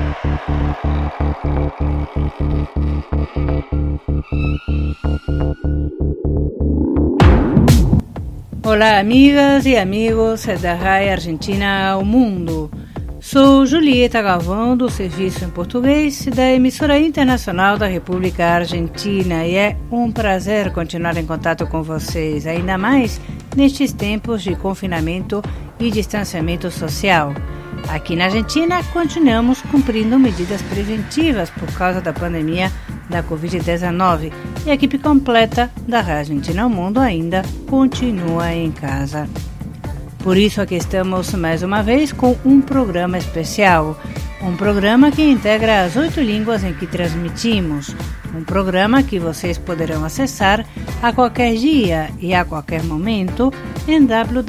Olá, amigas e amigos da RAI Argentina ao Mundo. Sou Julieta Galvão, do Serviço em Português da emissora internacional da República Argentina, e é um prazer continuar em contato com vocês, ainda mais nestes tempos de confinamento e distanciamento social. Aqui na Argentina, continuamos cumprindo medidas preventivas por causa da pandemia da Covid-19 e a equipe completa da RAI Argentina ao Mundo ainda continua em casa. Por isso, aqui estamos mais uma vez com um programa especial. Um programa que integra as 8 línguas em que transmitimos. Um programa que vocês poderão acessar a qualquer dia e a qualquer momento em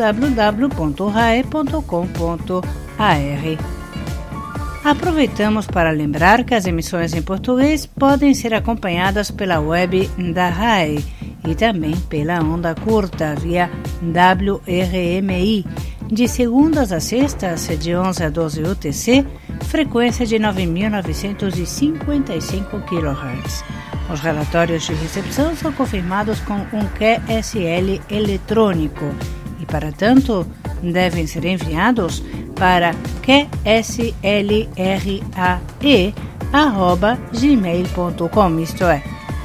www.rae.com.ar. Aproveitamos para lembrar que as emissões em português podem ser acompanhadas pela web da RAI e também pela onda curta via WRMI, de segundas a sextas, de 11 a 12 UTC, frequência de 9.955 kHz. Os relatórios de recepção são confirmados com um QSL eletrônico e, para tanto, devem ser enviados para qslrae@gmail.com, isto é,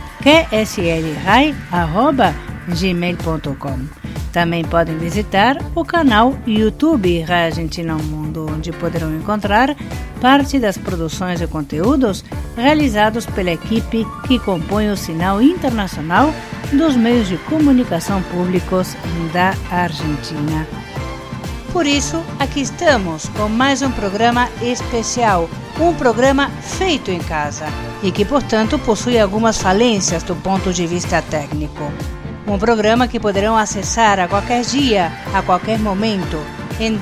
qslrae@gmail.com. Também podem visitar o canal YouTube RAI Argentina ao Mundo, onde poderão encontrar parte das produções e conteúdos realizados pela equipe que compõe o sinal internacional dos meios de comunicação públicos da Argentina. Por isso, aqui estamos com mais um programa especial, um programa feito em casa e que, portanto, possui algumas falências do ponto de vista técnico. Um programa que poderão acessar a qualquer dia, a qualquer momento, em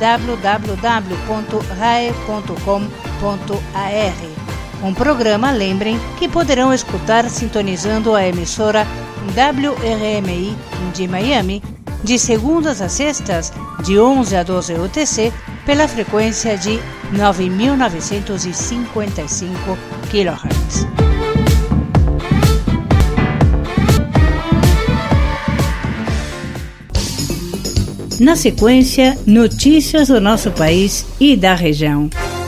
www.rae.com.ar. Um programa, lembrem, que poderão escutar sintonizando a emissora WRMI de Miami, de segundas a sextas, de 11 a 12 UTC, pela frequência de 9.955 kHz. Na sequência, notícias do nosso país e da região.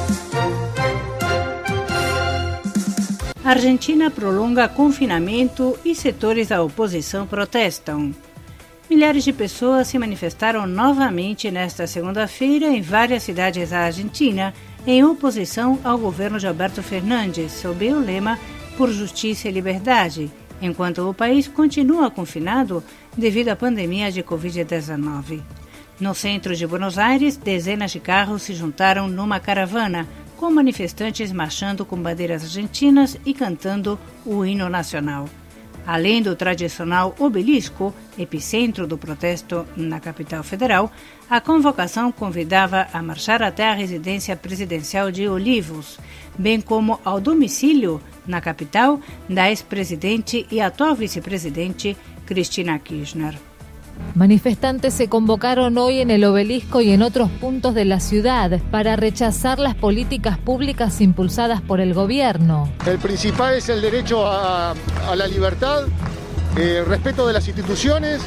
A Argentina prolonga confinamento e setores da oposição protestam. Milhares de pessoas se manifestaram novamente nesta segunda-feira em várias cidades da Argentina em oposição ao governo de Alberto Fernandes, sob o lema Por Justiça e Liberdade, enquanto o país continua confinado devido à pandemia de Covid-19. No centro de Buenos Aires, dezenas de carros se juntaram numa caravana, com manifestantes marchando com bandeiras argentinas e cantando o hino nacional. Além do tradicional obelisco, epicentro do protesto na capital federal, a convocação convidava a marchar até a residência presidencial de Olivos, bem como ao domicílio, na capital, da ex-presidente e atual vice-presidente Cristina Kirchner. Manifestantes se convocaron hoy en el Obelisco y en otros puntos de la ciudad para rechazar las políticas públicas impulsadas por el gobierno. El principal es el derecho a la libertad, respeto de las instituciones,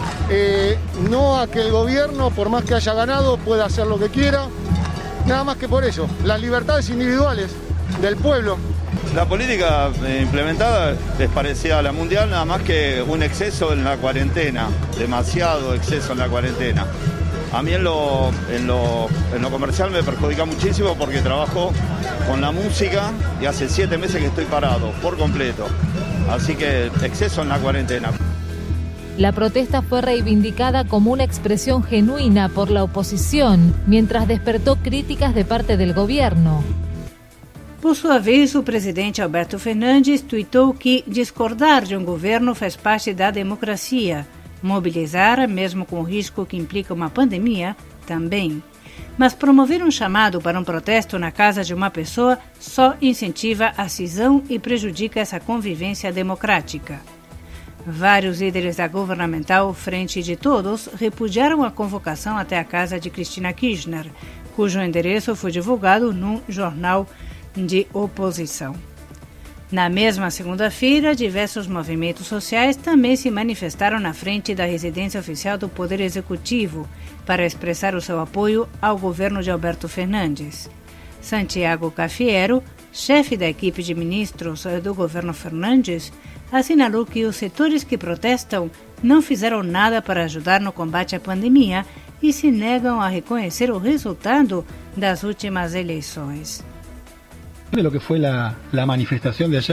no a que el gobierno, por más que haya ganado, pueda hacer lo que quiera, nada más que por eso, las libertades individuales del pueblo. La política implementada es parecida a la mundial, nada más que un exceso en la cuarentena, demasiado exceso en la cuarentena. A mí en lo comercial me perjudica muchísimo porque trabajo con la música y hace 7 meses que estoy parado por completo. Así que exceso en la cuarentena. La protesta fue reivindicada como una expresión genuina por la oposición, mientras despertó críticas de parte del gobierno. Por sua vez, o presidente Alberto Fernandes tuitou que discordar de um governo faz parte da democracia. Mobilizar, mesmo com o risco que implica uma pandemia, também. Mas promover um chamado para um protesto na casa de uma pessoa só incentiva a cisão e prejudica essa convivência democrática. Vários líderes da governamental Frente de Todos repudiaram a convocação até a casa de Cristina Kirchner, cujo endereço foi divulgado num jornal de oposição. Na mesma segunda-feira, diversos movimentos sociais também se manifestaram na frente da residência oficial do Poder Executivo para expressar o seu apoio ao governo de Alberto Fernandes. Santiago Cafiero, chefe da equipe de ministros do governo Fernandes, assinalou que os setores que protestam não fizeram nada para ajudar no combate à pandemia e se negam a reconhecer o resultado das últimas eleições. ¿De lo que fue la manifestación de ayer?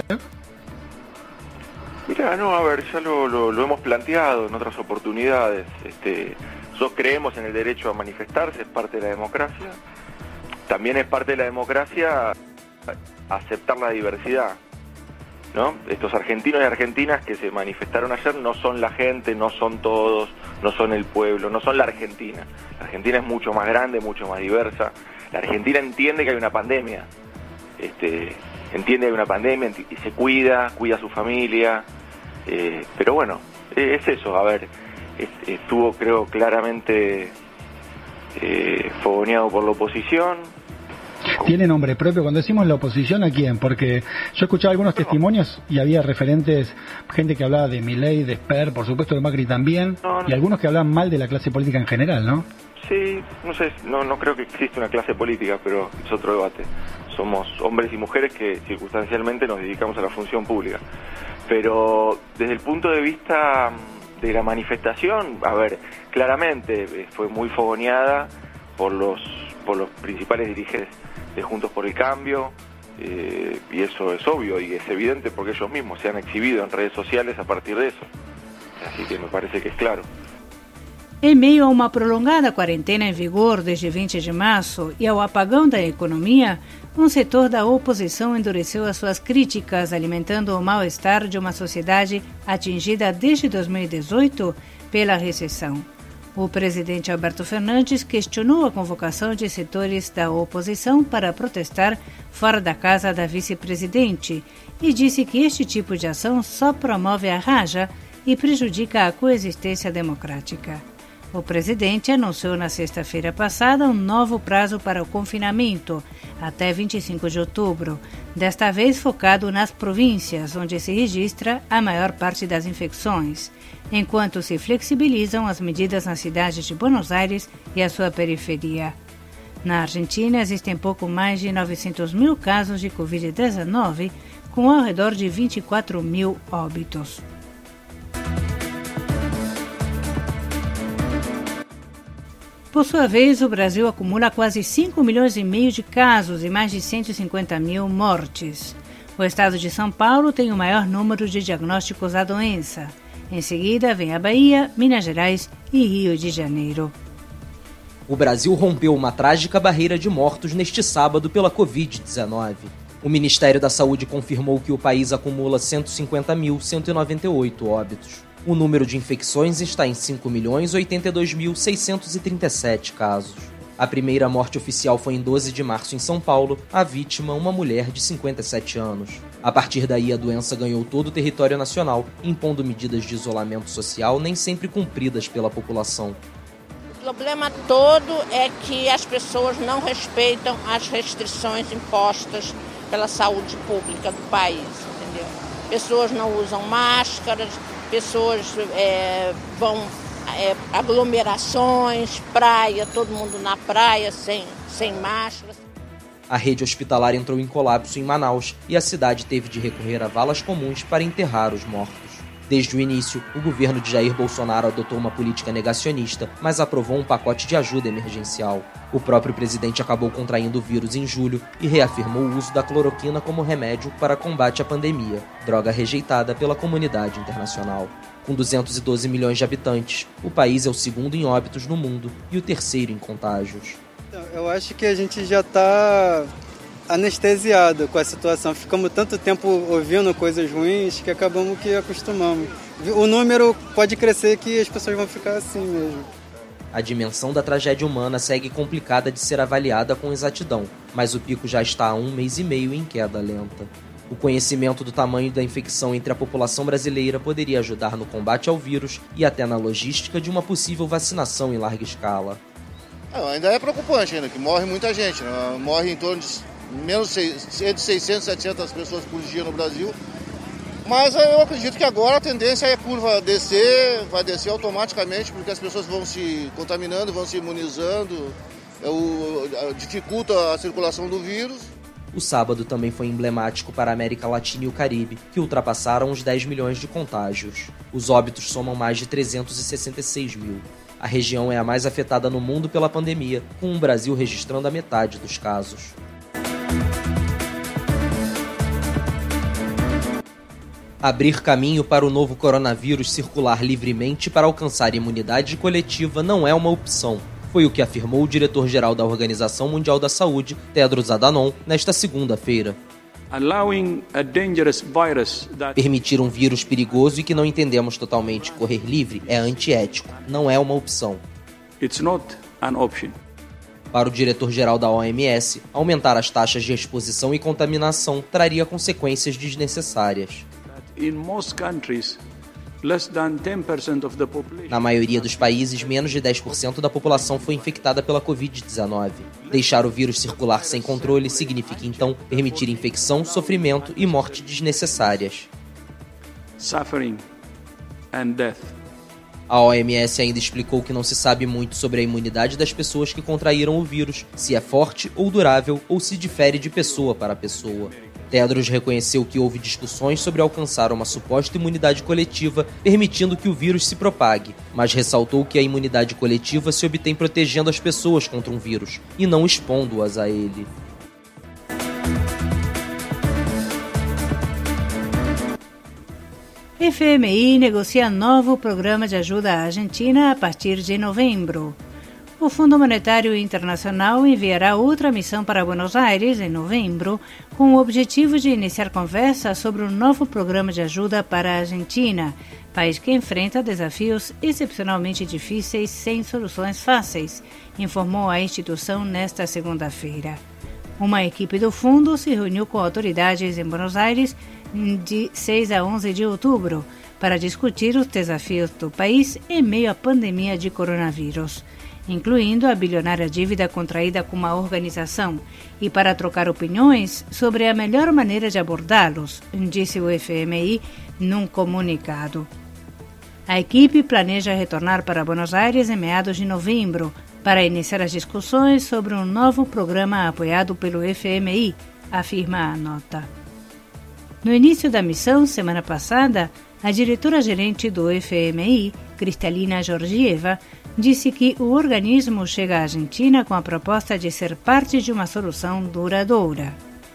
Mira, no, a ver, ya lo hemos planteado en otras oportunidades. Nosotros creemos en el derecho a manifestarse, es parte de la democracia. También es parte de la democracia aceptar la diversidad, ¿no? Estos argentinos y argentinas que se manifestaron ayer no son la gente, no son todos, no son el pueblo, no son la Argentina. La Argentina es mucho más grande, mucho más diversa. La Argentina entiende que hay una pandemia. Entiende que hay una pandemia y se cuida a su familia, pero bueno, es eso, a ver, estuvo creo claramente fogoneado por la oposición. ¿Tiene nombre propio? Cuando decimos la oposición, ¿a quién? Porque yo escuchaba algunos testimonios y había referentes, gente que hablaba de Milei, de Esper, por supuesto de Macri también, y algunos que hablaban mal de la clase política en general, ¿no? Sí, no sé, no creo que exista una clase política, pero es otro debate. Somos hombres y mujeres que circunstancialmente nos dedicamos a la función pública. Pero desde el punto de vista de la manifestación, a ver, claramente fue muy fogoneada por los principales dirigentes de Juntos por el Cambio, y eso es obvio y es evidente porque ellos mismos se han exhibido en redes sociales a partir de eso. Así que me parece que es claro. Em meio a uma prolongada quarentena em vigor desde 20 de março e ao apagão da economia, um setor da oposição endureceu as suas críticas, alimentando o mal-estar de uma sociedade atingida desde 2018 pela recessão. O presidente Alberto Fernandes questionou a convocação de setores da oposição para protestar fora da casa da vice-presidente e disse que este tipo de ação só promove a raja e prejudica a coexistência democrática. O presidente anunciou na sexta-feira passada um novo prazo para o confinamento, até 25 de outubro, desta vez focado nas províncias, onde se registra a maior parte das infecções, enquanto se flexibilizam as medidas nas cidades de Buenos Aires e a sua periferia. Na Argentina, existem pouco mais de 900 mil casos de Covid-19, com ao redor de 24 mil óbitos. Por sua vez, o Brasil acumula quase 5 milhões e meio de casos e mais de 150 mil mortes. O estado de São Paulo tem o maior número de diagnósticos da doença. Em seguida, vem a Bahia, Minas Gerais e Rio de Janeiro. O Brasil rompeu uma trágica barreira de mortos neste sábado pela Covid-19. O Ministério da Saúde confirmou que o país acumula 150.198 óbitos. O número de infecções está em 5.082.637 casos. A primeira morte oficial foi em 12 de março em São Paulo, a vítima, uma mulher de 57 anos. A partir daí, a doença ganhou todo o território nacional, impondo medidas de isolamento social nem sempre cumpridas pela população. O problema todo é que as pessoas não respeitam as restrições impostas pela saúde pública do país, entendeu? Pessoas não usam máscaras, pessoas vão aglomerações, praia, todo mundo na praia sem máscara. A rede hospitalar entrou em colapso em Manaus e a cidade teve de recorrer a valas comuns para enterrar os mortos. Desde o início, o governo de Jair Bolsonaro adotou uma política negacionista, mas aprovou um pacote de ajuda emergencial. O próprio presidente acabou contraindo o vírus em julho e reafirmou o uso da cloroquina como remédio para combate à pandemia, droga rejeitada pela comunidade internacional. Com 212 milhões de habitantes, o país é o segundo em óbitos no mundo e o terceiro em contágios. Eu acho que a gente já está anestesiado com a situação. Ficamos tanto tempo ouvindo coisas ruins que acabamos que acostumamos. O número pode crescer que as pessoas vão ficar assim mesmo. A dimensão da tragédia humana segue complicada de ser avaliada com exatidão, mas o pico já está há 1 mês e meio em queda lenta. O conhecimento do tamanho da infecção entre a população brasileira poderia ajudar no combate ao vírus e até na logística de uma possível vacinação em larga escala. Ainda é preocupante ainda, que morre muita gente, né? Morre em torno de entre 600 e 700 pessoas por dia no Brasil. Mas eu acredito que agora a tendência é a curva descer, vai descer automaticamente, porque as pessoas vão se contaminando, vão se imunizando, dificulta a circulação do vírus. O sábado também foi emblemático para a América Latina e o Caribe, que ultrapassaram os 10 milhões de contágios. Os óbitos somam mais de 366 mil. A região é a mais afetada no mundo pela pandemia, com o Brasil registrando a metade dos casos. Abrir caminho para o novo coronavírus circular livremente para alcançar imunidade coletiva não é uma opção. Foi o que afirmou o diretor-geral da Organização Mundial da Saúde, Tedros Adhanom, nesta segunda-feira. Permitir um vírus perigoso e que não entendemos totalmente correr livre é antiético, não é uma opção. It's not an option. Para o diretor-geral da OMS, aumentar as taxas de exposição e contaminação traria consequências desnecessárias. Na maioria dos países, menos de 10% da população foi infectada pela Covid-19. Deixar o vírus circular sem controle significa, então, permitir infecção, sofrimento e morte desnecessárias. Suffering and death. A OMS ainda explicou que não se sabe muito sobre a imunidade das pessoas que contraíram o vírus, se é forte ou durável ou se difere de pessoa para pessoa. Tedros reconheceu que houve discussões sobre alcançar uma suposta imunidade coletiva, permitindo que o vírus se propague, mas ressaltou que a imunidade coletiva se obtém protegendo as pessoas contra um vírus, e não expondo-as a ele. FMI negocia novo programa de ajuda à Argentina a partir de novembro. O Fundo Monetário Internacional enviará outra missão para Buenos Aires em novembro, com o objetivo de iniciar conversas sobre um novo programa de ajuda para a Argentina, país que enfrenta desafios excepcionalmente difíceis sem soluções fáceis, informou a instituição nesta segunda-feira. Uma equipe do fundo se reuniu com autoridades em Buenos Aires de 6 a 11 de outubro para discutir os desafios do país em meio à pandemia de coronavírus, incluindo a bilionária dívida contraída com uma organização, e para trocar opiniões sobre a melhor maneira de abordá-los, disse o FMI num comunicado. A equipe planeja retornar para Buenos Aires em meados de novembro para iniciar as discussões sobre um novo programa apoiado pelo FMI, afirma a nota. No início da missão, semana passada, a diretora-gerente do FMI, Kristalina Georgieva, disse que o organismo chega à Argentina com a proposta de ser parte de uma solução duradoura.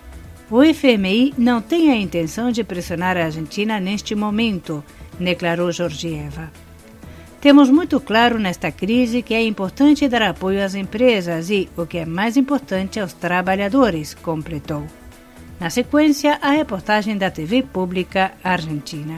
O FMI não tem a intenção de pressionar a Argentina neste momento, declarou Georgieva. Temos muito claro nesta crise que é importante dar apoio às empresas e, o que é mais importante, aos trabalhadores, completou. Na sequência, a reportagem da TV Pública Argentina.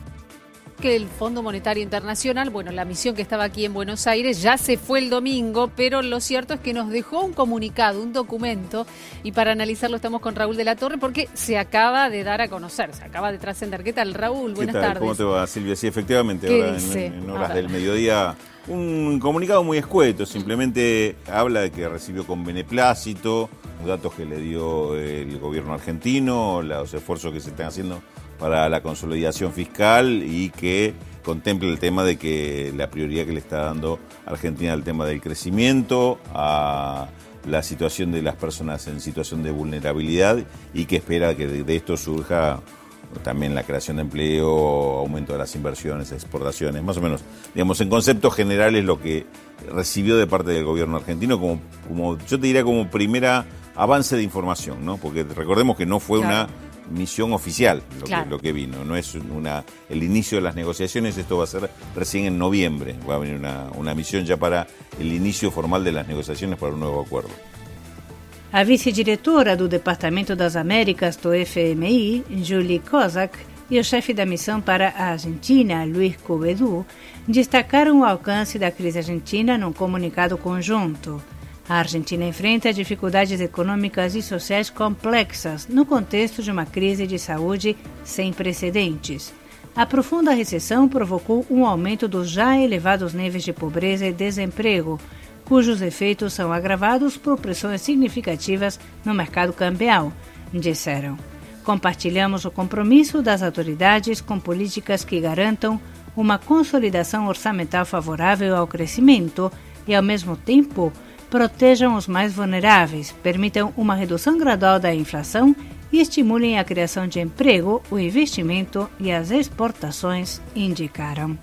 Que el Fondo Monetario Internacional, bueno, la misión que estaba aquí en Buenos Aires ya se fue el domingo, pero lo cierto es que nos dejó un comunicado, un documento, y para analizarlo estamos con Raúl de la Torre porque se acaba de dar a conocer, se acaba de trascender. ¿Qué tal, Raúl? Buenas tardes. ¿Cómo te va, Silvia? Sí, efectivamente, ahora en horas del mediodía, un comunicado muy escueto, simplemente habla de que recibió con beneplácito los datos que le dio el gobierno argentino, los esfuerzos que se están haciendo para la consolidación fiscal y que contempla el tema de que la prioridad que le está dando Argentina al tema del crecimiento, a la situación de las personas en situación de vulnerabilidad y que espera que de esto surja también la creación de empleo, aumento de las inversiones, exportaciones, más o menos, digamos, en conceptos generales lo que recibió de parte del gobierno argentino como yo te diría como primera avance de información, ¿no? Porque recordemos que no fue una misión oficial lo que vino, no es el inicio de las negociaciones, esto va a ser recién en noviembre, va a venir una misión ya para el inicio formal de las negociaciones para un nuevo acuerdo. A vice-diretora do Departamento das Américas do FMI, Julie Kozak, e o chefe da missão para a Argentina, Luis Covedu, destacaram o alcance da crise argentina num comunicado conjunto. A Argentina enfrenta dificuldades econômicas e sociais complexas no contexto de uma crise de saúde sem precedentes. A profunda recessão provocou um aumento dos já elevados níveis de pobreza e desemprego, cujos efeitos são agravados por pressões significativas no mercado cambial, disseram. Compartilhamos o compromisso das autoridades com políticas que garantam uma consolidação orçamental favorável ao crescimento e, ao mesmo tempo, protejam os mais vulneráveis, permitam uma redução gradual da inflação e estimulem a criação de emprego, o investimento e as exportações, indicaram.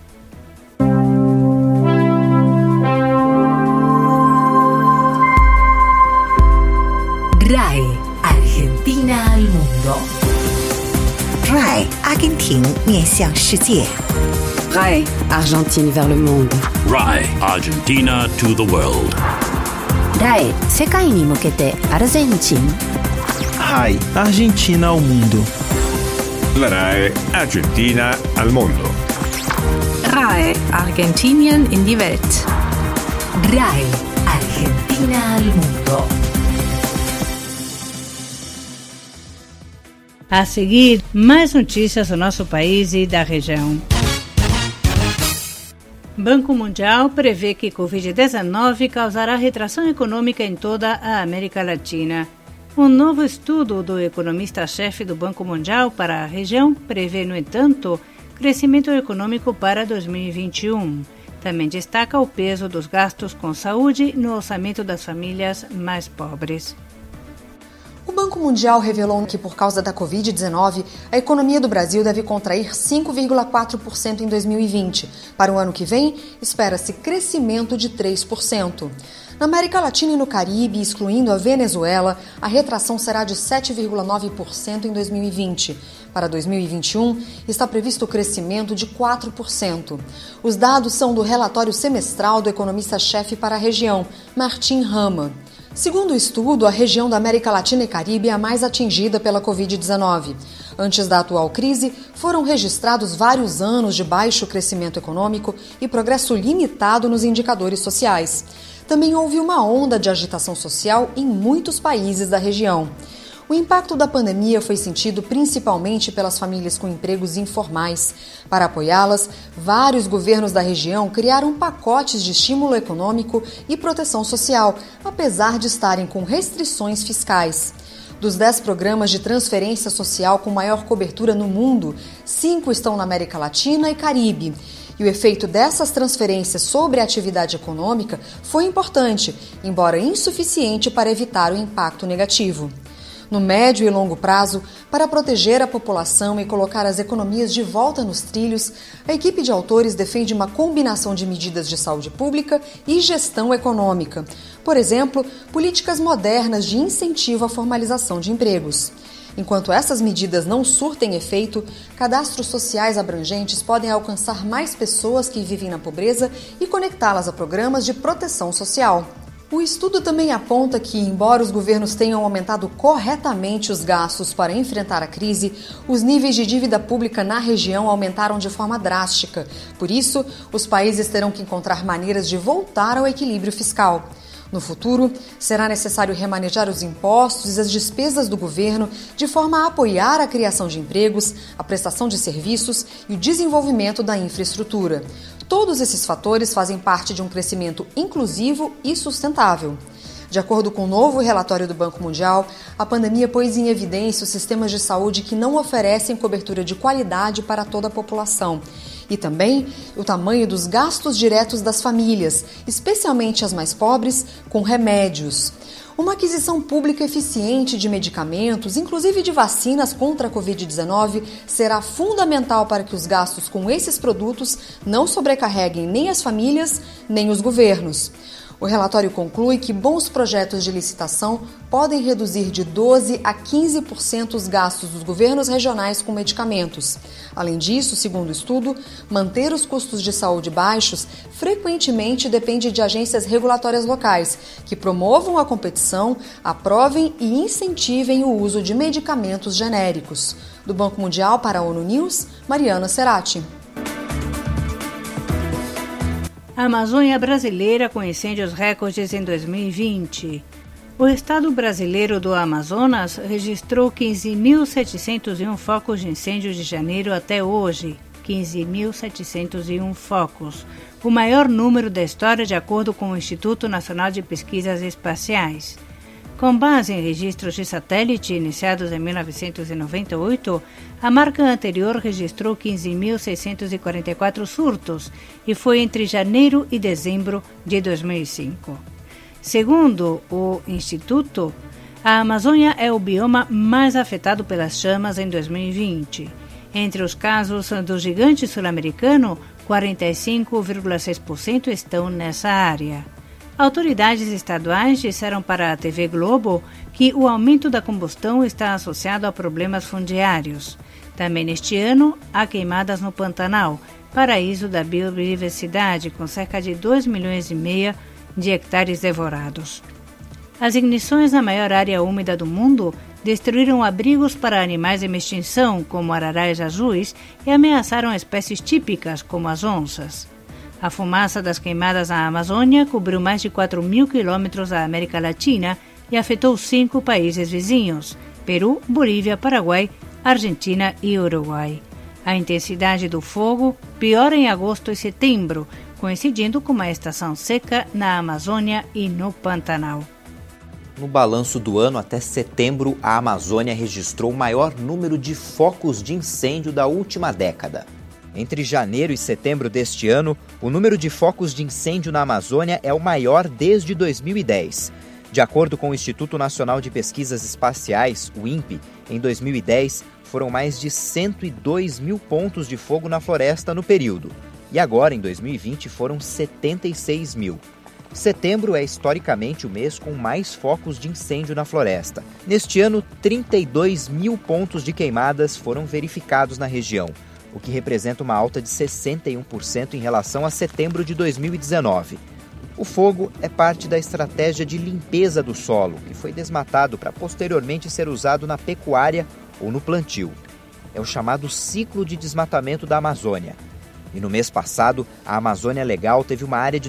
RAI, Argentina al mundo. RAI, Argentina 面向世界。 RAI, Argentine vers le monde. RAI, Argentina to the world. RAI, 世界に向けてアルゼンチン。 RAI, Argentina al mundo. La RAI, Argentina al mundo. RAI, Argentinien in die Welt. RAI, Argentina al mundo. A seguir, mais notícias do nosso país e da região. Banco Mundial prevê que Covid-19 causará retração econômica em toda a América Latina. Um novo estudo do economista-chefe do Banco Mundial para a região prevê, no entanto, crescimento econômico para 2021. Também destaca o peso dos gastos com saúde no orçamento das famílias mais pobres. O Banco Mundial revelou que, por causa da Covid-19, a economia do Brasil deve contrair 5,4% em 2020. Para o ano que vem, espera-se crescimento de 3%. Na América Latina e no Caribe, excluindo a Venezuela, a retração será de 7,9% em 2020. Para 2021, está previsto o crescimento de 4%. Os dados são do relatório semestral do economista-chefe para a região, Martin Rama. Segundo o estudo, a região da América Latina e Caribe é a mais atingida pela Covid-19. Antes da atual crise, foram registrados vários anos de baixo crescimento econômico e progresso limitado nos indicadores sociais. Também houve uma onda de agitação social em muitos países da região. O impacto da pandemia foi sentido principalmente pelas famílias com empregos informais. Para apoiá-las, vários governos da região criaram pacotes de estímulo econômico e proteção social, apesar de estarem com restrições fiscais. Dos 10 programas de transferência social com maior cobertura no mundo, 5 estão na América Latina e Caribe. E o efeito dessas transferências sobre a atividade econômica foi importante, embora insuficiente para evitar o impacto negativo. No médio e longo prazo, para proteger a população e colocar as economias de volta nos trilhos, a equipe de autores defende uma combinação de medidas de saúde pública e gestão econômica. Por exemplo, políticas modernas de incentivo à formalização de empregos. Enquanto essas medidas não surtem efeito, cadastros sociais abrangentes podem alcançar mais pessoas que vivem na pobreza e conectá-las a programas de proteção social. O estudo também aponta que, embora os governos tenham aumentado corretamente os gastos para enfrentar a crise, os níveis de dívida pública na região aumentaram de forma drástica. Por isso, os países terão que encontrar maneiras de voltar ao equilíbrio fiscal. No futuro, será necessário remanejar os impostos e as despesas do governo de forma a apoiar a criação de empregos, a prestação de serviços e o desenvolvimento da infraestrutura. Todos esses fatores fazem parte de um crescimento inclusivo e sustentável. De acordo com o novo relatório do Banco Mundial, a pandemia pôs em evidência os sistemas de saúde que não oferecem cobertura de qualidade para toda a população. E também o tamanho dos gastos diretos das famílias, especialmente as mais pobres, com remédios. Uma aquisição pública eficiente de medicamentos, inclusive de vacinas contra a Covid-19, será fundamental para que os gastos com esses produtos não sobrecarreguem nem as famílias, nem os governos. O relatório conclui que bons projetos de licitação podem reduzir de 12% a 15% os gastos dos governos regionais com medicamentos. Além disso, segundo o estudo, manter os custos de saúde baixos frequentemente depende de agências regulatórias locais, que promovam a competição, aprovem e incentivem o uso de medicamentos genéricos. Do Banco Mundial para a ONU News, Mariana Cerati. A Amazônia brasileira com incêndios recordes em 2020. O estado brasileiro do Amazonas registrou 15.701 focos de incêndio de janeiro até hoje. 15.701 focos, o maior número da história de acordo com o Instituto Nacional de Pesquisas Espaciais. Com base em registros de satélite iniciados em 1998, a marca anterior registrou 15.644 surtos e foi entre janeiro e dezembro de 2005. Segundo o Instituto, a Amazônia é o bioma mais afetado pelas chamas em 2020. Entre os casos do gigante sul-americano, 45,6% estão nessa área. Autoridades estaduais disseram para a TV Globo que o aumento da combustão está associado a problemas fundiários. Também neste ano, há queimadas no Pantanal, paraíso da biodiversidade, com cerca de 2,5 milhões de hectares devorados. As ignições na maior área úmida do mundo destruíram abrigos para animais em extinção, como ararais azuis, e ameaçaram espécies típicas, como as onças. A fumaça das queimadas na Amazônia cobriu mais de 4.000 quilômetros da América Latina e afetou 5 países vizinhos: Peru, Bolívia, Paraguai, Argentina e Uruguai. A intensidade do fogo piora em agosto e setembro, coincidindo com uma estação seca na Amazônia e no Pantanal. No balanço do ano até setembro, a Amazônia registrou o maior número de focos de incêndio da última década. Entre janeiro e setembro deste ano, o número de focos de incêndio na Amazônia é o maior desde 2010. De acordo com o Instituto Nacional de Pesquisas Espaciais, o INPE, em 2010 foram mais de 102 mil pontos de fogo na floresta no período. E agora, em 2020, foram 76 mil. Setembro é historicamente o mês com mais focos de incêndio na floresta. Neste ano, 32 mil pontos de queimadas foram verificados na região, o que representa uma alta de 61% em relação a setembro de 2019. O fogo é parte da estratégia de limpeza do solo, que foi desmatado para posteriormente ser usado na pecuária ou no plantio. É o chamado ciclo de desmatamento da Amazônia. E no mês passado, a Amazônia Legal teve uma área de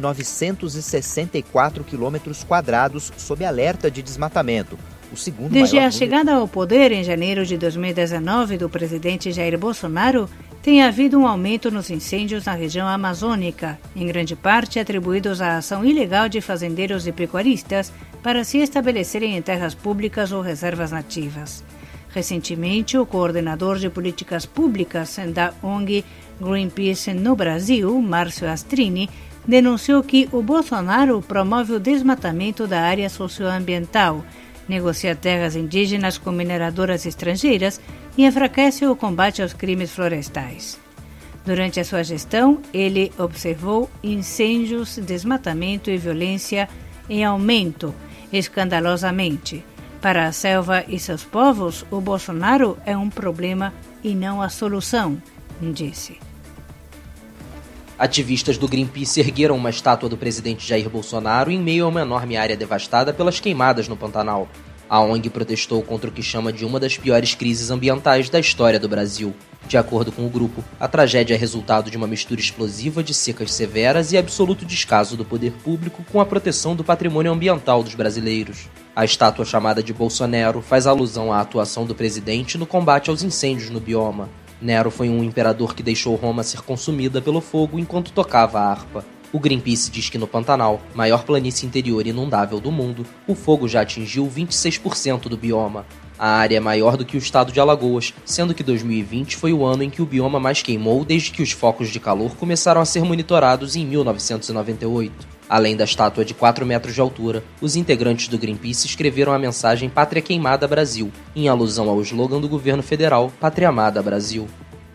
964 quilômetros quadrados sob alerta de desmatamento, o segundo Desde maior a chegada ao poder em janeiro de 2019 do presidente Jair Bolsonaro, tem havido um aumento nos incêndios na região amazônica, em grande parte atribuídos à ação ilegal de fazendeiros e pecuaristas para se estabelecerem em terras públicas ou reservas nativas. Recentemente, o coordenador de políticas públicas da ONG Greenpeace no Brasil, Márcio Astrini, denunciou que o Bolsonaro promove o desmatamento da área socioambiental, negocia terras indígenas com mineradoras estrangeiras e enfraquece o combate aos crimes florestais. Durante a sua gestão, ele observou incêndios, desmatamento e violência em aumento, escandalosamente. Para a selva e seus povos, o Bolsonaro é um problema e não a solução, disse. Ativistas do Greenpeace ergueram uma estátua do presidente Jair Bolsonaro em meio a uma enorme área devastada pelas queimadas no Pantanal. A ONG protestou contra o que chama de uma das piores crises ambientais da história do Brasil. De acordo com o grupo, a tragédia é resultado de uma mistura explosiva de secas severas e absoluto descaso do poder público com a proteção do patrimônio ambiental dos brasileiros. A estátua chamada de Bolsonaro faz alusão à atuação do presidente no combate aos incêndios no bioma. Nero foi um imperador que deixou Roma ser consumida pelo fogo enquanto tocava a harpa. O Greenpeace diz que no Pantanal, maior planície interior inundável do mundo, o fogo já atingiu 26% do bioma. A área é maior do que o estado de Alagoas, sendo que 2020 foi o ano em que o bioma mais queimou desde que os focos de calor começaram a ser monitorados em 1998. Além da estátua de 4 metros de altura, os integrantes do Greenpeace escreveram a mensagem Pátria Queimada Brasil, em alusão ao slogan do governo federal Pátria Amada Brasil.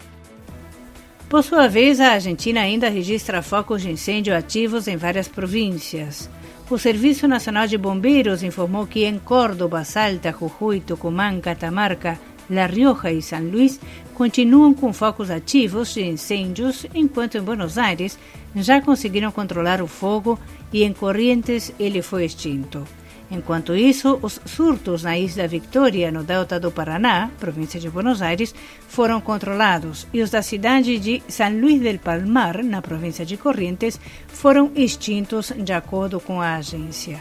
Por sua vez, a Argentina ainda registra focos de incêndio ativos em várias províncias. O Serviço Nacional de Bombeiros informou que em Córdoba, Salta, Jujuy, Tucumán, Catamarca, La Rioja e San Luis continuam com focos ativos de incêndios, enquanto em Buenos Aires já conseguiram controlar o fogo e em Corrientes ele foi extinto. Enquanto isso, os surtos na Isla Victoria, no delta do Paraná, província de Buenos Aires, foram controlados e os da cidade de San Luis del Palmar, na província de Corrientes, foram extintos de acordo com a agência.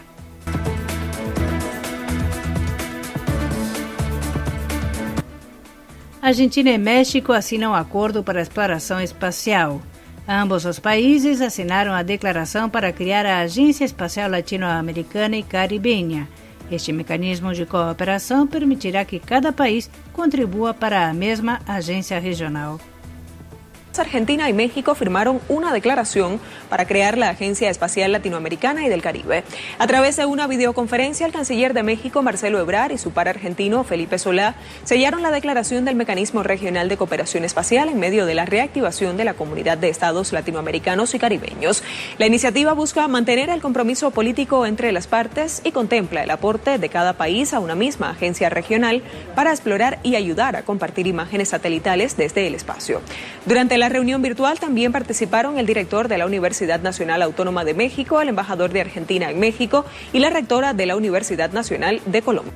Argentina e México assinam acordo para a exploração espacial. Ambos os países assinaram a declaração para criar a Agência Espacial Latino-Americana e Caribenha. Este mecanismo de cooperação permitirá que cada país contribua para a mesma agência regional. Argentina y México firmaron una declaración para crear la Agencia Espacial Latinoamericana y del Caribe. A través de una videoconferencia, el canciller de México, Marcelo Ebrard, y su par argentino, Felipe Solá, sellaron la declaración del Mecanismo Regional de Cooperación Espacial en medio de la reactivación de la Comunidad de Estados Latinoamericanos y Caribeños. La iniciativa busca mantener el compromiso político entre las partes y contempla el aporte de cada país a una misma agencia regional para explorar y ayudar a compartir imágenes satelitales desde el espacio. Durante la reunión virtual también participaron el director de la Universidad Nacional Autónoma de México, el embajador de Argentina en México y la rectora de la Universidad Nacional de Colombia.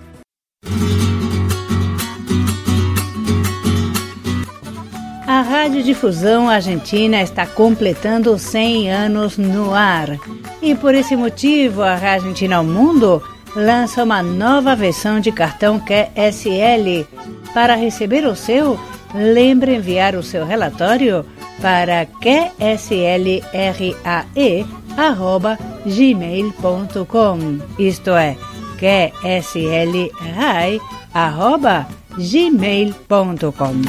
A radiodifusão argentina está completando 100 anos no ar. E por esse motivo, a Rádio Argentina ao Mundo lança uma nova versão de cartão QSL. Para receber o seu, lembre enviar o seu relatório para qslrae@gmail.com. Isto é, qslrae@gmail.com.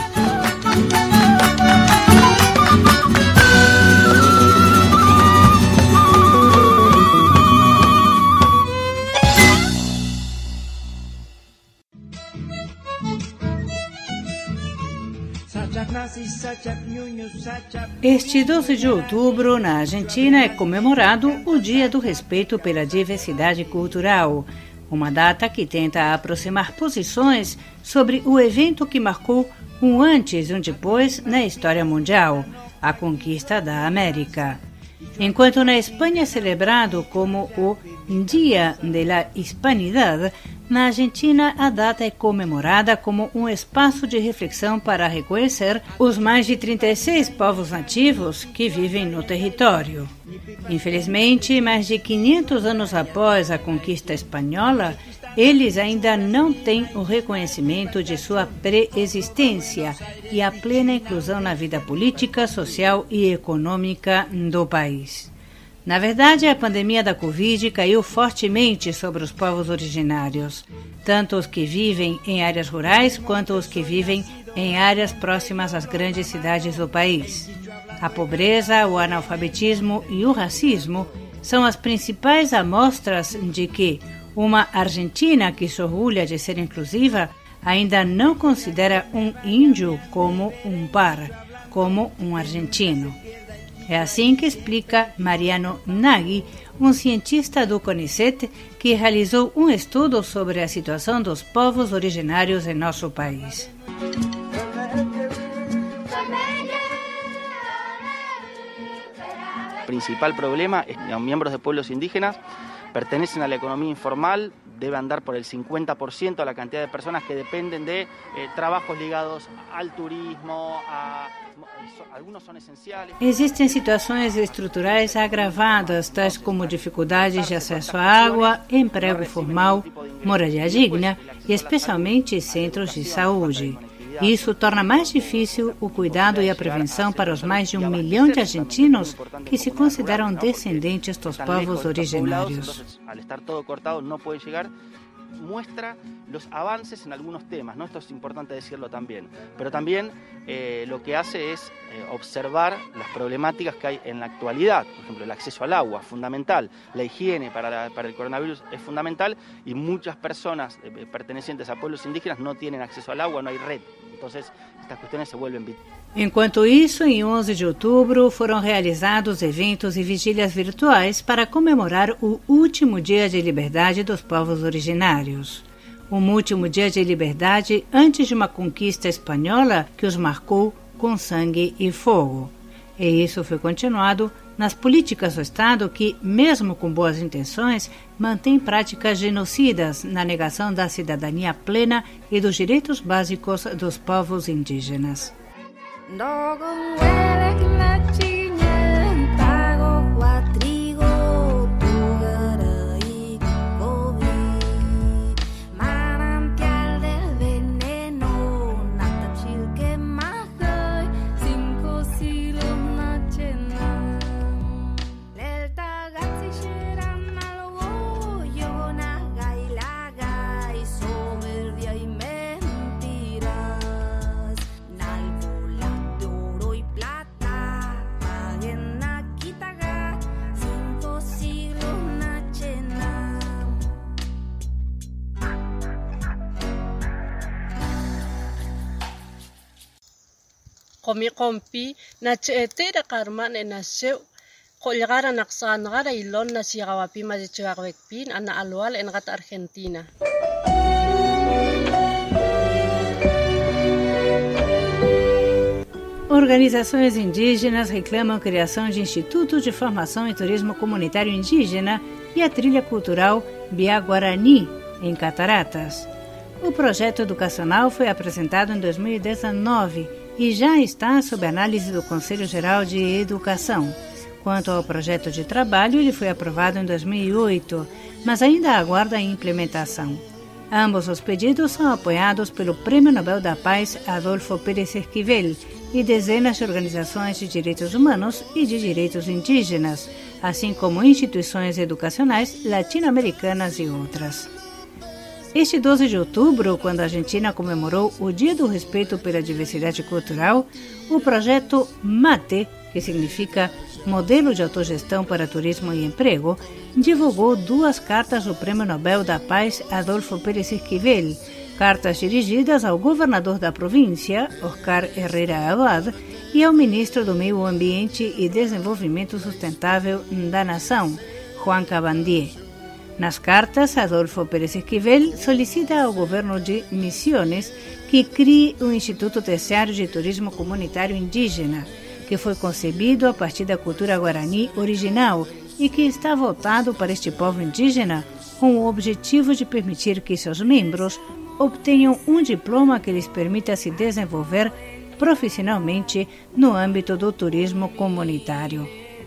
Este 12 de outubro, na Argentina, é comemorado o Dia do Respeito pela Diversidade Cultural, uma data que tenta aproximar posições sobre o evento que marcou um antes e um depois na história mundial, a conquista da América. Enquanto na Espanha é celebrado como o Dia de la Hispanidad, na Argentina a data é comemorada como um espaço de reflexão para reconhecer os mais de 36 povos nativos que vivem no território. Infelizmente, mais de 500 anos após a conquista espanhola, eles ainda não têm o reconhecimento de sua pré-existência e a plena inclusão na vida política, social e econômica do país. Na verdade, a pandemia da Covid caiu fortemente sobre os povos originários, tanto os que vivem em áreas rurais quanto os que vivem em áreas próximas às grandes cidades do país. A pobreza, o analfabetismo e o racismo são as principais amostras de que uma Argentina que se orgulha de ser inclusiva ainda não considera um índio como um par, como um argentino. É assim que explica Mariano Nagy, um cientista do CONICET que realizou um estudo sobre a situação dos povos originários em nosso país. O principal problema es que los miembros de pueblos indígenas pertenecen a la economía informal, debe andar por el 50% de la cantidad de personas que dependen de trabajos ligados al turismo, algunos son esenciales. Existem situações estruturais agravadas, tais como dificuldades de acesso à água, emprego formal, moradia digna e especialmente centros de saúde. Isso torna mais difícil o cuidado e a prevenção para os mais de 1 milhão de argentinos que se consideram descendentes dos povos originários. Al estar todo cortado, no pueden llegar. Muestra los avances en algunos temas, ¿no? Esto es importante decirlo también, pero también lo que hace es observar las problemáticas que hay en la actualidad. Por ejemplo, el acceso al agua, fundamental, la higiene para el coronavirus es fundamental y muchas personas pertenecientes a pueblos indígenas no tienen acceso al agua, no hay red, entonces estas cuestiones se vuelven vitales. Enquanto isso, em 11 de outubro, foram realizados eventos e vigílias virtuais para comemorar o último dia de liberdade dos povos originários. Um último dia de liberdade antes de uma conquista espanhola que os marcou com sangue e fogo. E isso foi continuado nas políticas do Estado que, mesmo com boas intenções, mantém práticas genocidas na negação da cidadania plena e dos direitos básicos dos povos indígenas. kompi na chete da karman na seu kolgara naksan ngara ilon na sigawapi majichuawekpin ana alual en gata Argentina. Organizações indígenas reclamam a criação de institutos de formação em turismo comunitário indígena e a trilha cultural Bia Guarani, em Cataratas. O projeto educacional foi apresentado em 2019 e já está sob análise do Conselho Geral de Educação. Quanto ao projeto de trabalho, ele foi aprovado em 2008, mas ainda aguarda a implementação. Ambos os pedidos são apoiados pelo Prêmio Nobel da Paz Adolfo Pérez Esquivel e dezenas de organizações de direitos humanos e de direitos indígenas, assim como instituições educacionais latino-americanas e outras. Este 12 de outubro, quando a Argentina comemorou o Dia do Respeito pela Diversidade Cultural, o projeto MATE, que significa Modelo de Autogestão para Turismo e Emprego, divulgou 2 cartas do Prêmio Nobel da Paz Adolfo Pérez Esquivel, cartas dirigidas ao governador da província, Oscar Herrera Abad, e ao ministro do Meio Ambiente e Desenvolvimento Sustentável da Nação, Juan Cabandier. Nas cartas, Adolfo Pérez Esquivel solicita ao governo de Misiones que crie o Instituto Terciário de Turismo Comunitário Indígena, que foi concebido a partir da cultura guarani original e que está voltado para este povo indígena com o objetivo de permitir que seus membros obtenham um diploma que lhes permita se desenvolver profissionalmente no âmbito do turismo comunitário.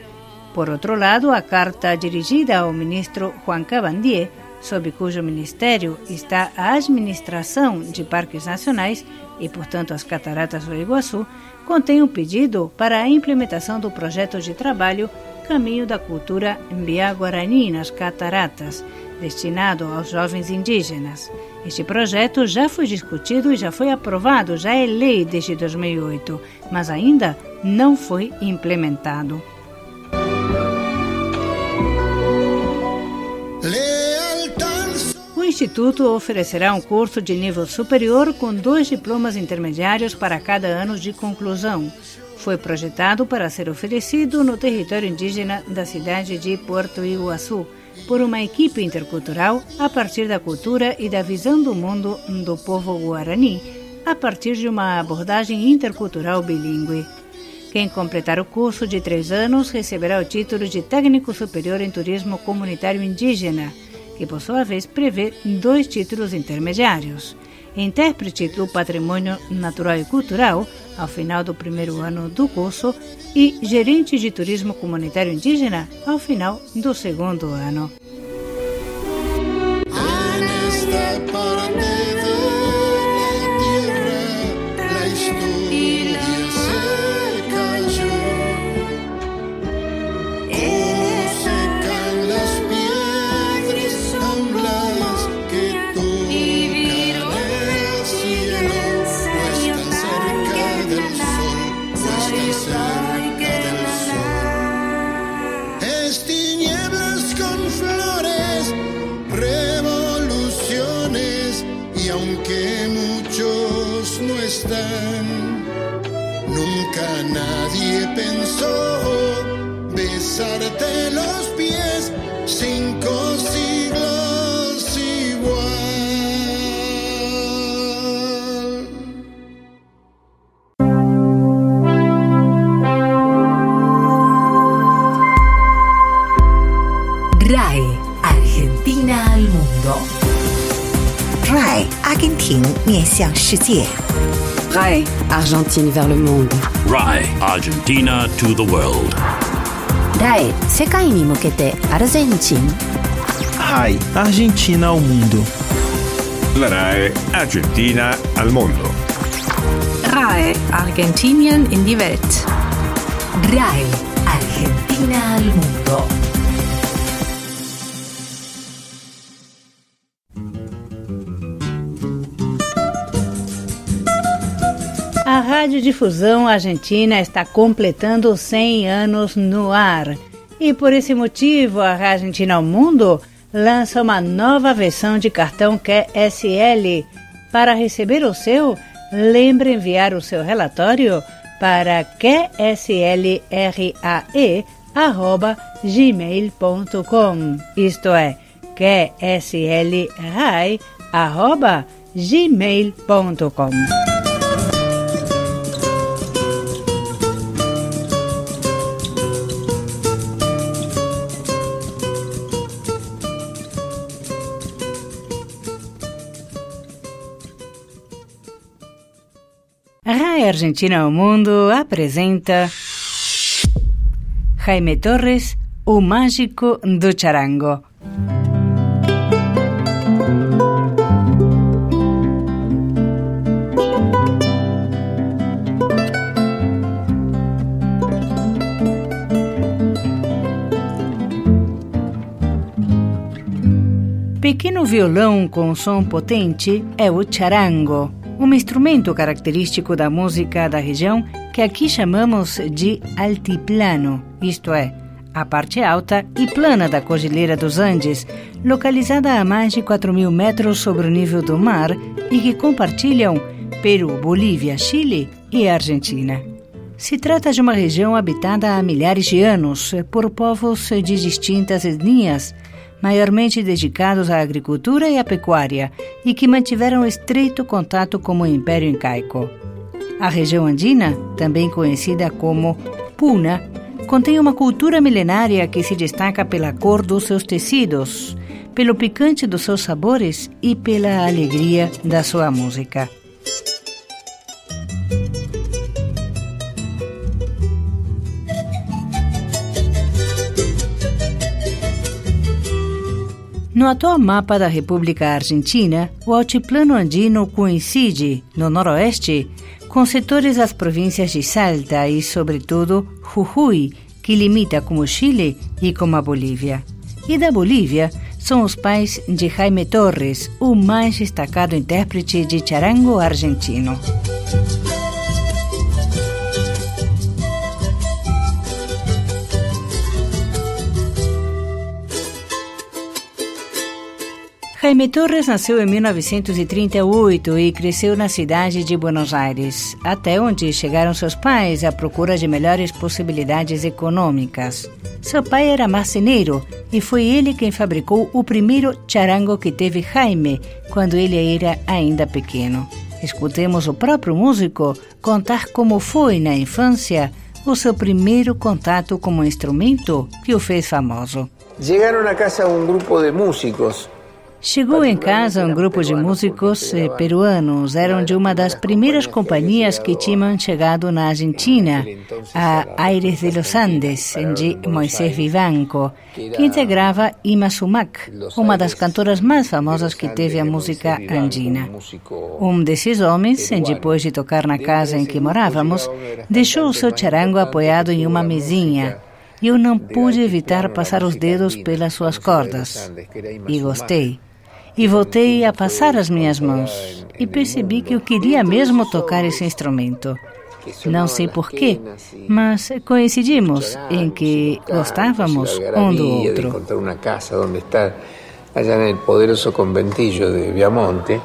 Por outro lado, a carta dirigida ao ministro Juan Cabandier, sob cujo ministério está a administração de parques nacionais e, portanto, as Cataratas do Iguaçu, contém um pedido para a implementação do projeto de trabalho Caminho da Cultura Mbia Guarani nas Cataratas, destinado aos jovens indígenas. Este projeto já foi discutido e já foi aprovado, já é lei desde 2008, mas ainda não foi implementado. O Instituto oferecerá um curso de nível superior com 2 diplomas intermediários para cada ano de conclusão. Foi projetado para ser oferecido no território indígena da cidade de Puerto Iguaçu, por uma equipe intercultural a partir da cultura e da visão do mundo do povo guarani, a partir de uma abordagem intercultural bilíngue. Quem completar o curso de 3 anos receberá o título de Técnico Superior em Turismo Comunitário Indígena, que por sua vez prevê 2 títulos intermediários. Intérprete do Patrimônio Natural e Cultural, ao final do 1º ano do curso, e Gerente de Turismo Comunitário Indígena, ao final do 2º ano. Nunca nadie pensó besarte los pies 5 siglos igual. RAE, Argentina al mundo. RAE, Argentina 面向世界。 RAE, Argentine vers le monde. RAE, Argentina to the world. RAE, 世界に向けてアルゼンチン。 RAE, Argentina ao mundo. La RAE, Argentina al mundo. RAE, Argentinien in die Welt. RAE, Argentina al mundo. A Radiodifusão Argentina está completando 100 anos no ar. E por esse motivo, a Rádio Argentina ao Mundo lança uma nova versão de cartão QSL. Para receber o seu, lembre enviar o seu relatório para qsLRAE@gmail.com. Isto é, qsLRAE@gmail.com. RAI Argentina ao Mundo apresenta Jaime Torres, o mágico do charango. Pequeno violão com som potente é o charango, um instrumento característico da música da região que aqui chamamos de altiplano, isto é, a parte alta e plana da Cordilheira dos Andes, localizada a mais de 4.000 metros sobre o nível do mar e que compartilham Peru, Bolívia, Chile e Argentina. Se trata de uma região habitada há milhares de anos por povos de distintas etnias, maiormente dedicados à agricultura e à pecuária, e que mantiveram estreito contato com o Império Incaico. A região andina, também conhecida como Puna, contém uma cultura milenária que se destaca pela cor dos seus tecidos, pelo picante dos seus sabores e pela alegria da sua música. No atual mapa da República Argentina, o altiplano andino coincide, no noroeste, com setores das províncias de Salta e, sobretudo, Jujuy, que limita com o Chile e com a Bolívia. E da Bolívia são os pais de Jaime Torres, o mais destacado intérprete de charango argentino. Jaime Torres nasceu em 1938 e cresceu na cidade de Buenos Aires, até onde chegaram seus pais à procura de melhores possibilidades econômicas. Seu pai era marceneiro e foi ele quem fabricou o primeiro charango que teve Jaime quando ele era ainda pequeno. Escutemos o próprio músico contar como foi na infância o seu primeiro contato com o instrumento que o fez famoso. Chegaram a casa um grupo de músicos. Chegou em casa um grupo de músicos peruanos. Eram de uma das primeiras companhias que tinham chegado na Argentina, a Aires de los Andes, de Moisés Vivanco, que integrava Ima Sumac, uma das cantoras mais famosas que teve a música andina. Um desses homens, depois de tocar na casa em que morávamos, deixou o seu charango apoiado em uma mesinha. Eu não pude evitar passar os dedos pelas suas cordas. E gostei. E voltei a passar as minhas mãos. E percebi que eu queria mesmo tocar esse instrumento. Não sei porquê, mas coincidimos em que gostávamos um do outro. Encontrar uma casa onde está, allá no poderoso conventillo de Viamonte,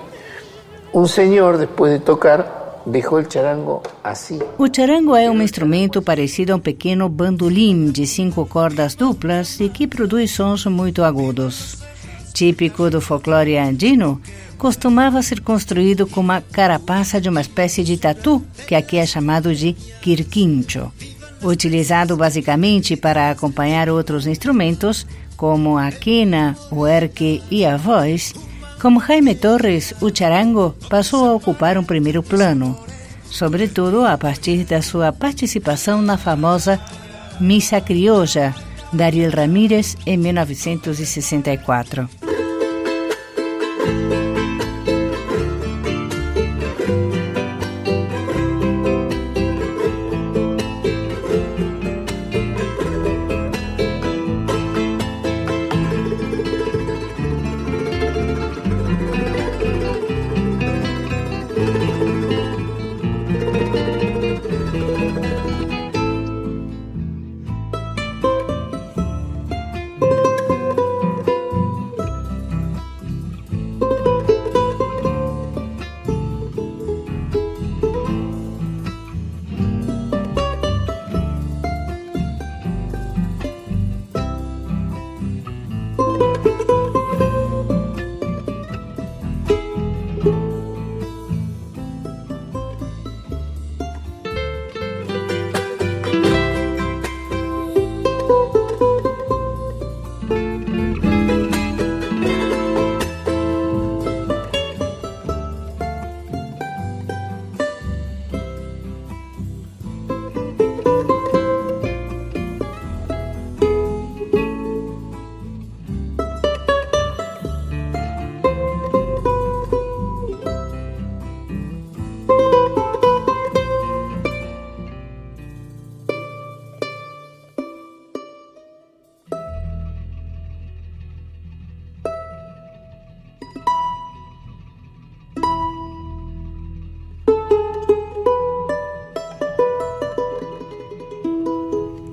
senhor, depois de tocar, deixou o charango assim. O charango é um instrumento parecido a um pequeno bandolim de 5 cordas duplas e que produz sons muito agudos. Típico do folclore andino, costumava ser construído com uma carapaça de uma espécie de tatu, que aqui é chamado de quirquincho. Utilizado basicamente para acompanhar outros instrumentos, como a quena, o erque e a voz, como Jaime Torres, o charango passou a ocupar um primeiro plano, sobretudo a partir da sua participação na famosa Missa Criolla, de Ariel Ramírez, em 1964.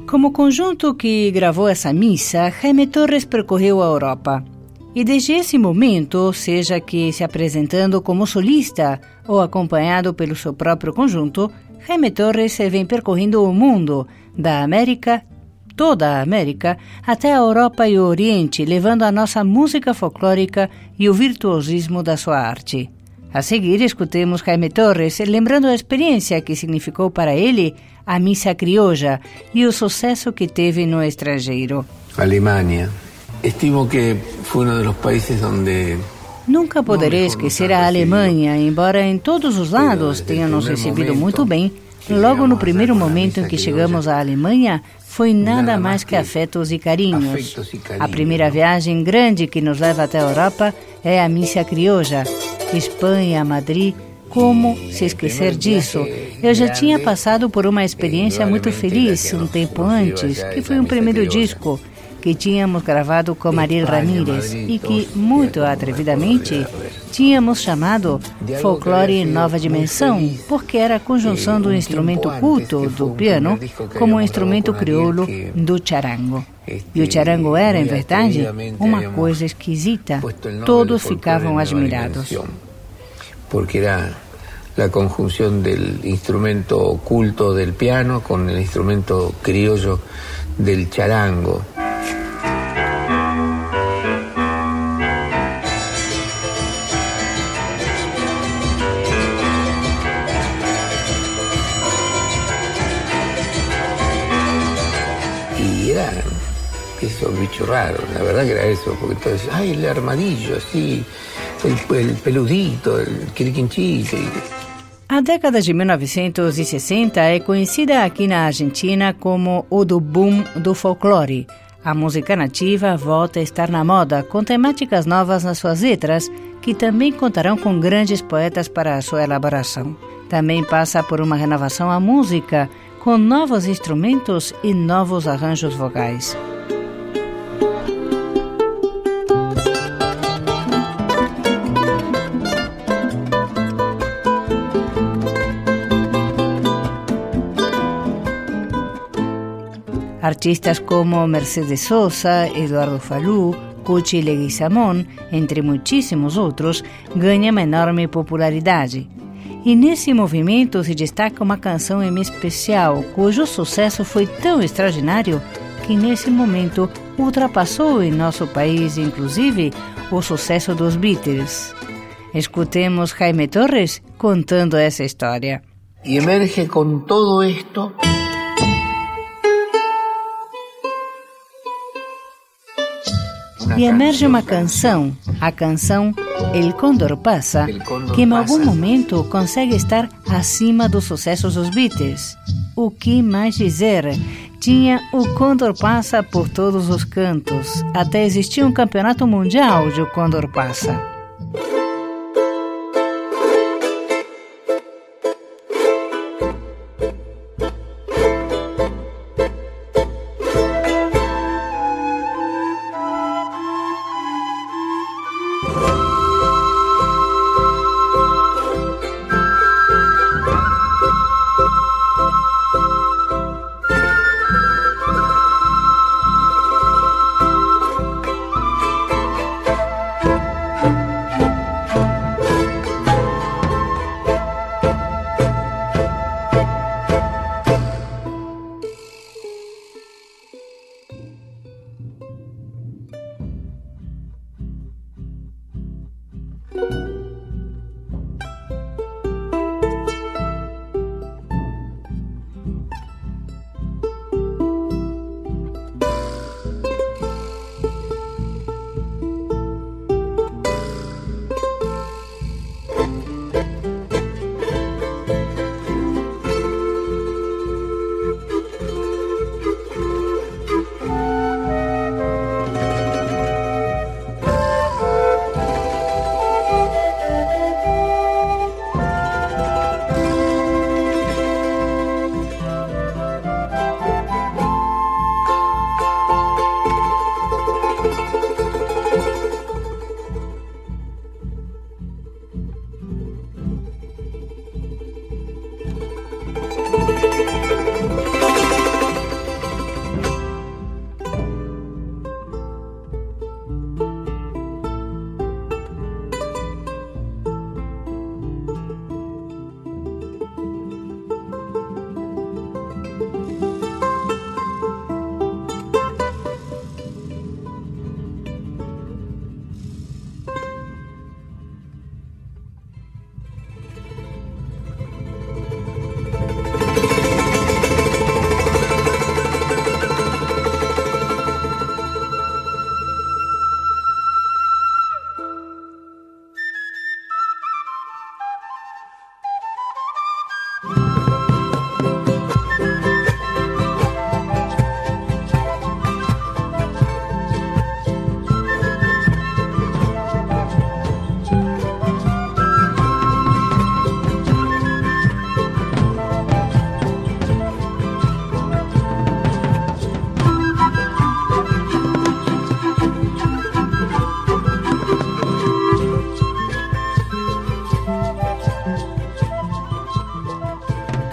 Como conjunto que gravou essa missa, Jaime Torres percorreu a Europa. E desde esse momento, seja que se apresentando como solista ou acompanhado pelo seu próprio conjunto, Jaime Torres vem percorrendo o mundo, da América, toda a América, até a Europa e o Oriente, levando a nossa música folclórica e o virtuosismo da sua arte. A seguir, escutemos Jaime Torres, lembrando a experiência que significou para ele a missa criolla e o sucesso que teve no estrangeiro. Alemanha. Estimo que foi um dos países onde... Nunca poderei esquecer a Alemanha, embora em todos os lados tenham nos recebido muito bem. Logo no primeiro momento em que chegamos à Alemanha, foi nada mais que afetos e carinhos. A primeira viagem grande que nos leva até a Europa é a missa criolla. Espanha, Madrid, como se esquecer disso? Eu já tinha passado por uma experiência muito feliz um tempo antes, que foi um primeiro disco que tínhamos gravado com Mariel Ramírez e que, muito atrevidamente, tínhamos chamado Folclore Nova Dimensão, porque era a conjunção do instrumento culto do piano com o instrumento crioulo do charango. E o charango era, em verdade, uma coisa esquisita. Todos ficavam admirados. Porque era a conjunção do instrumento culto do piano com o instrumento criollo do charango. Esos bichos raros, la verdad que era eso, porque todos decían, ay, el armadillo, así, el peludito, el quiriquinchito. A década de 1960 é conhecida aqui na Argentina como o do boom do folclore. A música nativa volta a estar na moda, com temáticas novas nas suas letras, que também contarão com grandes poetas para a sua elaboração. Também passa por uma renovação à música, com novos instrumentos e novos arranjos vocais. Artistas como Mercedes Sosa, Eduardo Falú, Cuchi Leguizamón, entre muitíssimos outros, ganham enorme popularidade. E nesse movimento se destaca uma canção em especial, cujo sucesso foi tão extraordinário que nesse momento ultrapassou em nosso país, inclusive, o sucesso dos Beatles. Escutemos Jaime Torres contando essa história. E emerge com todo isto... E emerge uma canção, a canção El Cóndor Passa, que em algum momento consegue estar acima dos sucessos dos Beatles. O que mais dizer? Tinha o Cóndor Passa por todos os cantos. Até existia um campeonato mundial de O Cóndor Passa.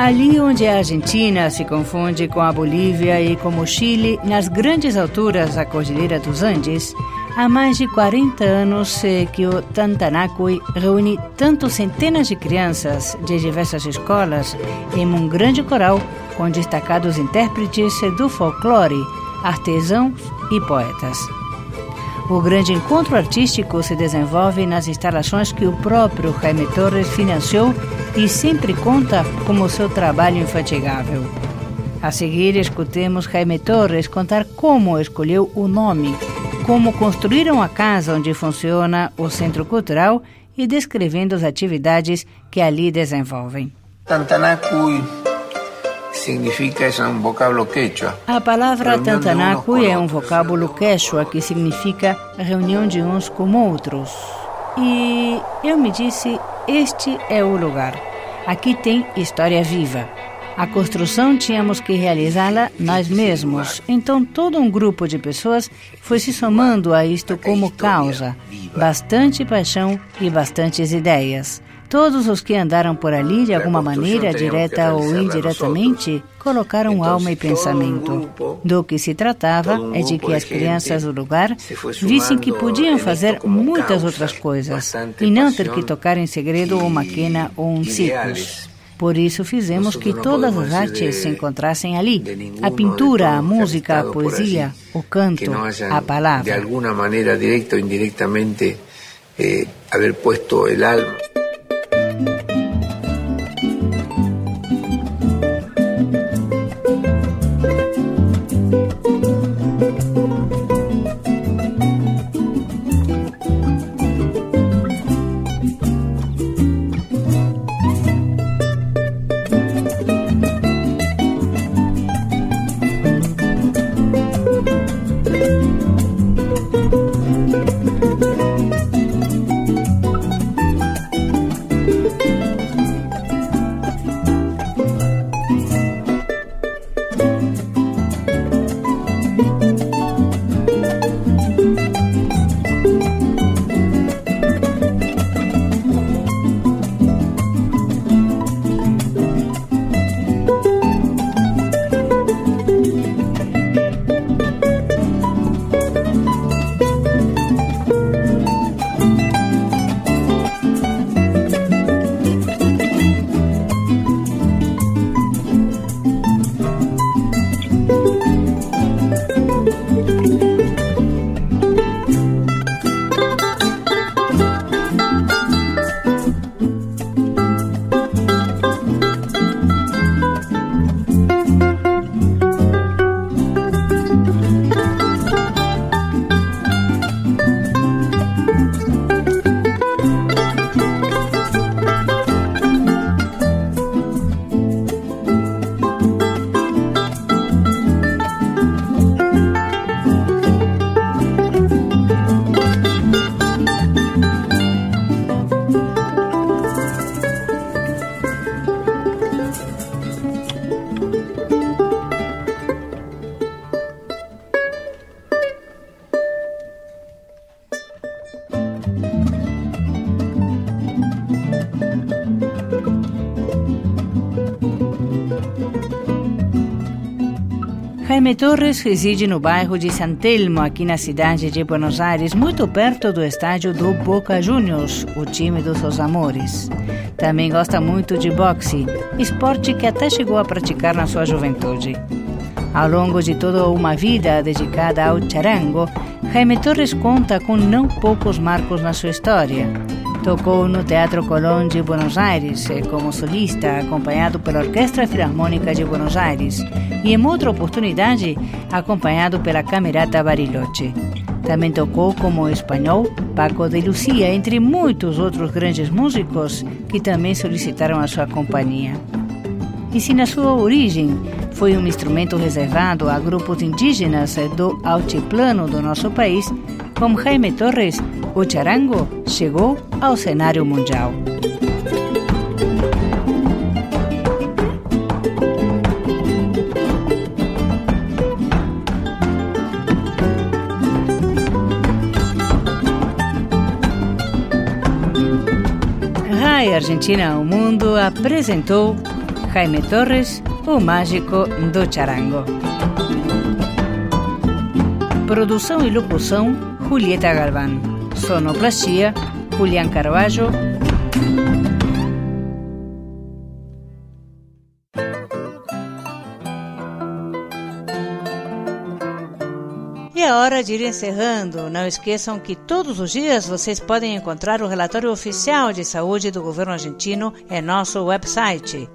Ali onde a Argentina se confunde com a Bolívia e com o Chile, nas grandes alturas da Cordilheira dos Andes, há mais de 40 anos que o Tantanacui reúne tanto centenas de crianças de diversas escolas em um grande coral com destacados intérpretes do folclore, artesãos e poetas. O grande encontro artístico se desenvolve nas instalações que o próprio Jaime Torres financiou e sempre conta como seu trabalho infatigável. A seguir, escutemos Jaime Torres contar como escolheu o nome, como construíram a casa onde funciona o Centro Cultural e descrevendo as atividades que ali desenvolvem. Tantanacui significa, é um vocábulo quechua. A palavra Tantanacui é um vocábulo quechua que significa reunião de uns com outros. E eu me disse, este é o lugar. Aqui tem história viva. A construção tínhamos que realizá-la nós mesmos. Então todo um grupo de pessoas foi se somando a isto como causa. Bastante paixão e bastantes ideias. Todos os que andaram por ali, de alguma maneira, direta ou indiretamente, colocaram alma e pensamento. Do que se tratava é de que as crianças do lugar vissem que podiam fazer muitas outras coisas e não ter que tocar em segredo uma quena ou um ciclos. Por isso fizemos que todas as artes se encontrassem ali. A pintura, a música, a poesia, o canto, a palavra. De alguma maneira, direta ou indiretamente, haver puesto el alma. Jaime Torres reside no bairro de San Telmo, aqui na cidade de Buenos Aires, muito perto do estádio do Boca Juniors, o time dos seus amores. Também gosta muito de boxe, esporte que até chegou a praticar na sua juventude. Ao longo de toda uma vida dedicada ao charango, Jaime Torres conta com não poucos marcos na sua história. Tocou no Teatro Colón de Buenos Aires como solista, acompanhado pela Orquestra Filarmônica de Buenos Aires, e em outra oportunidade, acompanhado pela Camerata Bariloche. Também tocou como espanhol Paco de Lucía, entre muitos outros grandes músicos que também solicitaram a sua companhia. E se na sua origem foi um instrumento reservado a grupos indígenas do altiplano do nosso país, com Jaime Torres, o charango chegou ao cenário mundial. RAI Argentina ao Mundo apresentou Jaime Torres, o mágico do charango. Produção e locução, Julieta Galván. Sonoplastia, Julián Carvalho. É hora de ir encerrando. Não esqueçam que todos os dias vocês podem encontrar o relatório oficial de saúde do governo argentino em nosso website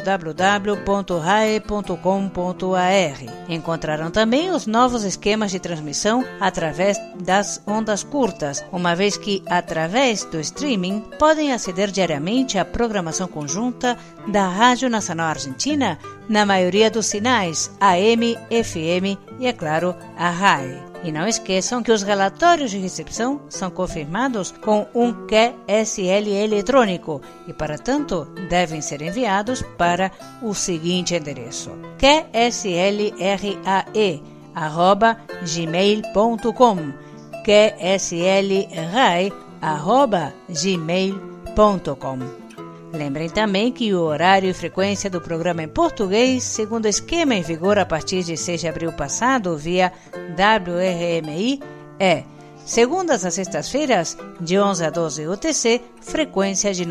www.rae.com.ar. Encontrarão também os novos esquemas de transmissão através das ondas curtas, uma vez que, através do streaming, podem aceder diariamente à programação conjunta da Rádio Nacional Argentina na maioria dos sinais AM, FM e, é claro, a RAE. E não esqueçam que os relatórios de recepção são confirmados com um QSL eletrônico e, para tanto, devem ser enviados para o seguinte endereço: qslrae@gmail.com, qslrae@gmail.com. Lembrem também que o horário e frequência do programa em português, segundo o esquema em vigor a partir de 6 de abril passado via WRMI, é segundas a sextas-feiras, de 11 a 12 UTC, frequência de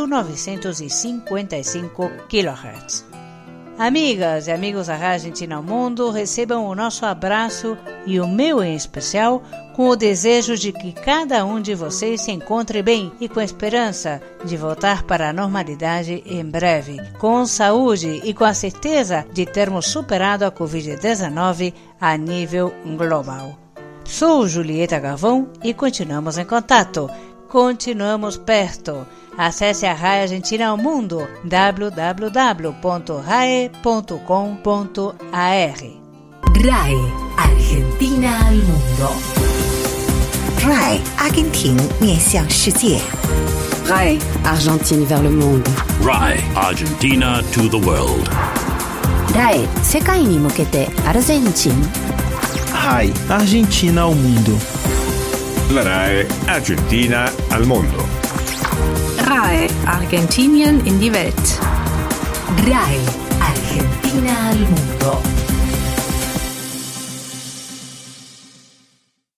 9.955 kHz. Amigas e amigos da Rádio Argentina ao Mundo, recebam o nosso abraço e o meu em especial, com o desejo de que cada um de vocês se encontre bem e com a esperança de voltar para a normalidade em breve, com saúde e com a certeza de termos superado a Covid-19 a nível global. Sou Julieta Galvão e continuamos em contato. Continuamos perto. Acesse a RAE Argentina ao Mundo, www.rae.com.ar. RAE Argentina al Mundo. RAE Argentina 面向世界 RAE Argentine vers le monde. RAE Argentina to the world. RAE 世界に向けてアルゼンチン RAE Argentina ao Mundo. La RAE Argentina al Mundo. RAE Argentinien in die Welt. RAE Argentina al Mundo.